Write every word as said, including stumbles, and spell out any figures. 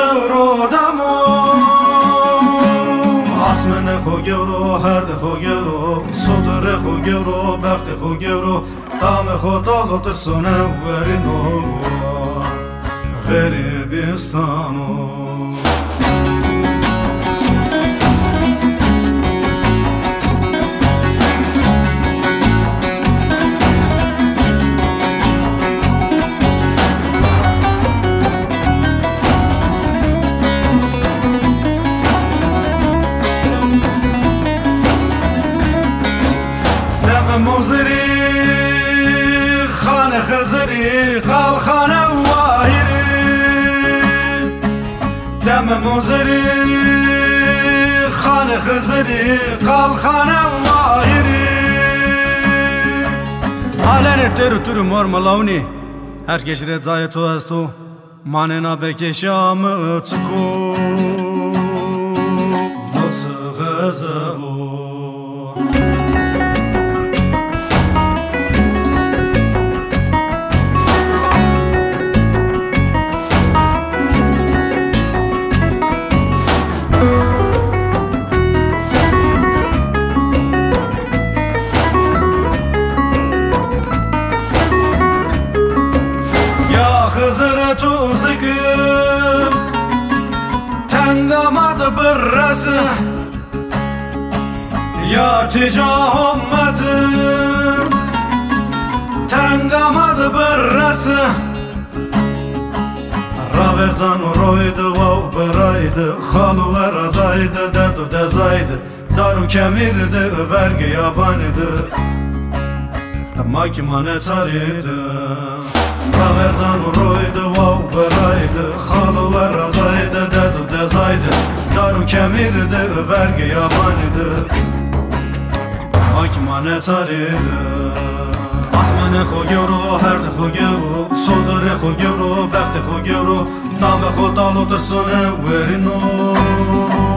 رو دمو آسمان خو گرو هرد خو گرو صدر خو گرو بخت خو گرو دام خو دالو ترسونه ورینو غریبستانو موزری خانه خزری قال خانه واهری تم موزری خانه خزری قال خانه واهری حالن تر تر مرملونی هر کشر زای تو از تو ماننا بکشام چکو نص غزو خزر تو زکم تنگامد برس یا تجاهمت تنگامد برس راورزان روید و براید خالو و رزاید دد و دزاید دارو کمیر ده ورگ یابانی ده ماکیمانه سارید راورزان روید و براید خالو و رزاید دد و دزاید دارو کمیر ده ورگ یابانی ده ماکیمانه سارید آسمان خو گرو هرد خو گرو صدر خو گرو بخت خو گرو دام خو دالو ترسونه ورینو